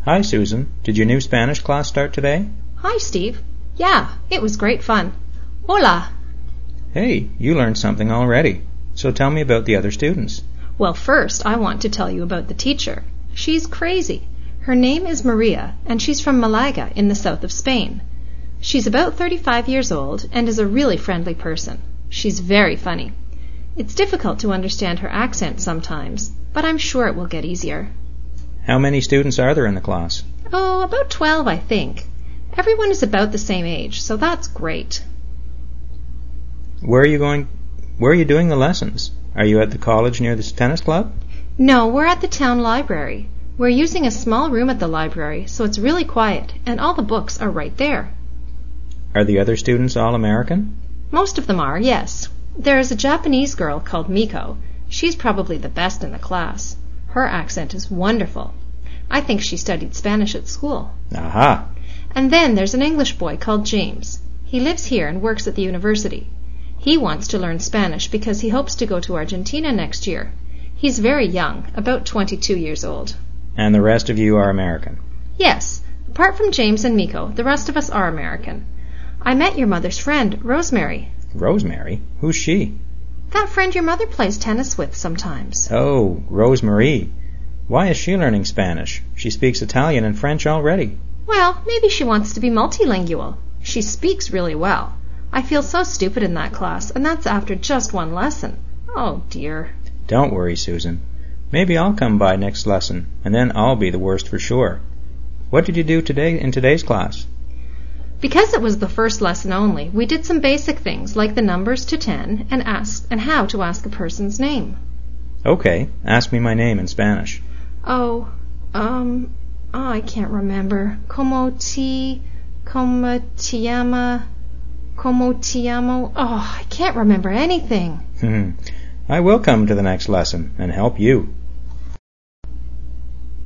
Hi, Susan. Did your new Spanish class start today? Hi, Steve. Yeah, it was great fun. Hola. Hey, you learned something already. So tell me about the other students. Well, first, I want to tell you about the teacher. She's crazy. Her name is Maria, and she's from Malaga in the south of Spain. She's about 35 years old and is a really friendly person. She's very funny. It's difficult to understand her accent sometimes, but I'm sure it will get easier. How many students are there in the class? Oh, about 12, I think. Everyone is about the same age, so that's great. Where are you doing the lessons? Are you at the college near the tennis club? No, we're at the town library. We're using a small room at the library, so it's really quiet, and all the books are right there. Are the other students all American? Most of them are, yes. There is a Japanese girl called Miko. She's probably the best in the class. Her accent is wonderful. I think she studied Spanish at school. Aha! And then there's an English boy called James. He lives here and works at the university. He wants to learn Spanish because he hopes to go to Argentina next year. He's very young, about 22 years old. And the rest of you are American? Yes. Apart from James and Miko, the rest of us are American. I met your mother's friend, Rosemary. Rosemary? Who's she? That friend your mother plays tennis with sometimes. Oh, Rosemarie. Why is she learning Spanish? She speaks Italian and French already. Well, maybe she wants to be multilingual. She speaks really well. I feel so stupid in that class, and that's after just one lesson. Oh, dear. Don't worry, Susan. Maybe I'll come by next lesson, and then I'll be the worst for sure. What did you do today in today's class? Because it was the first lesson only, we did some basic things like the numbers to 10 and how to ask a person's name. Okay, ask me my name in Spanish. I can't remember. Como te llama? Como te llamo? Oh, I can't remember anything. I will come to the next lesson and help you.